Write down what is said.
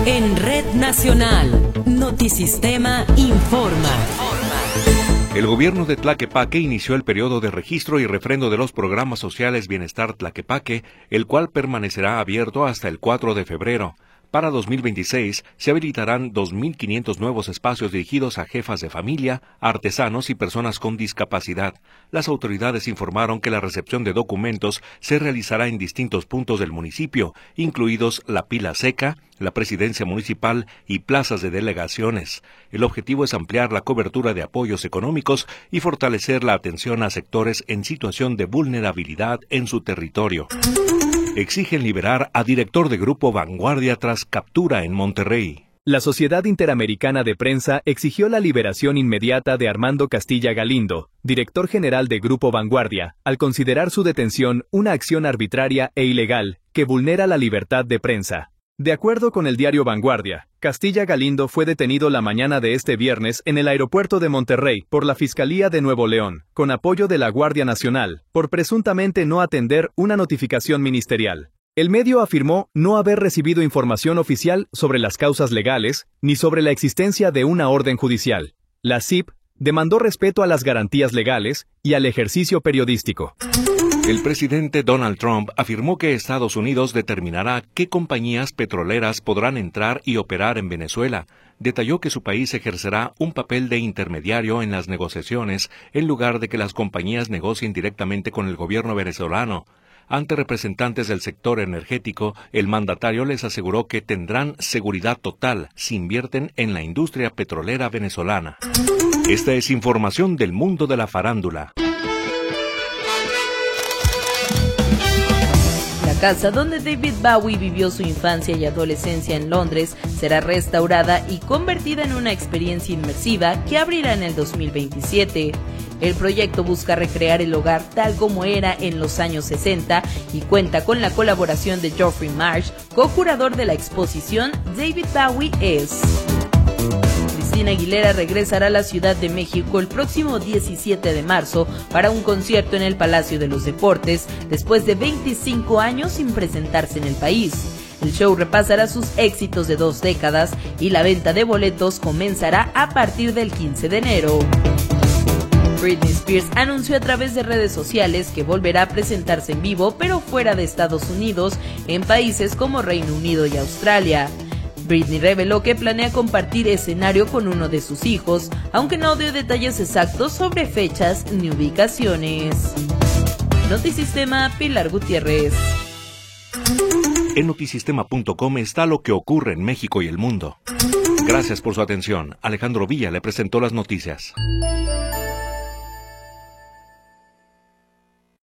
En Red Nacional, Notisistema informa. El gobierno de Tlaquepaque inició el periodo de registro y refrendo de los programas sociales Bienestar Tlaquepaque, el cual permanecerá abierto hasta el 4 de febrero. Para 2026 se habilitarán 2.500 nuevos espacios dirigidos a jefas de familia, artesanos y personas con discapacidad. Las autoridades informaron que la recepción de documentos se realizará en distintos puntos del municipio, incluidos la Pila Seca, la Presidencia Municipal y plazas de delegaciones. El objetivo es ampliar la cobertura de apoyos económicos y fortalecer la atención a sectores en situación de vulnerabilidad en su territorio. Exigen liberar a director de Grupo Vanguardia tras captura en Monterrey. La Sociedad Interamericana de Prensa exigió la liberación inmediata de Armando Castilla Galindo, director general de Grupo Vanguardia, al considerar su detención una acción arbitraria e ilegal que vulnera la libertad de prensa. De acuerdo con el diario Vanguardia, Castilla Galindo fue detenido la mañana de este viernes en el aeropuerto de Monterrey por la Fiscalía de Nuevo León, con apoyo de la Guardia Nacional, por presuntamente no atender una notificación ministerial. El medio afirmó no haber recibido información oficial sobre las causas legales, ni sobre la existencia de una orden judicial. La CIP demandó respeto a las garantías legales y al ejercicio periodístico. El presidente Donald Trump afirmó que Estados Unidos determinará qué compañías petroleras podrán entrar y operar en Venezuela. Detalló que su país ejercerá un papel de intermediario en las negociaciones en lugar de que las compañías negocien directamente con el gobierno venezolano. Ante representantes del sector energético, el mandatario les aseguró que tendrán seguridad total si invierten en la industria petrolera venezolana. Esta es información del mundo de la farándula. La casa donde David Bowie vivió su infancia y adolescencia en Londres será restaurada y convertida en una experiencia inmersiva que abrirá en el 2027. El proyecto busca recrear el hogar tal como era en los años 60 y cuenta con la colaboración de Geoffrey Marsh, co-curador de la exposición David Bowie es. Cristina Aguilera regresará a la Ciudad de México el próximo 17 de marzo para un concierto en el Palacio de los Deportes, después de 25 años sin presentarse en el país. El show repasará sus éxitos de 2 décadas y la venta de boletos comenzará a partir del 15 de enero. Britney Spears anunció a través de redes sociales que volverá a presentarse en vivo, pero fuera de Estados Unidos, en países como Reino Unido y Australia. Britney reveló que planea compartir escenario con uno de sus hijos, aunque no dio detalles exactos sobre fechas ni ubicaciones. Notisistema, Pilar Gutiérrez. En notisistema.com está lo que ocurre en México y el mundo. Gracias por su atención. Alejandro Villa le presentó las noticias.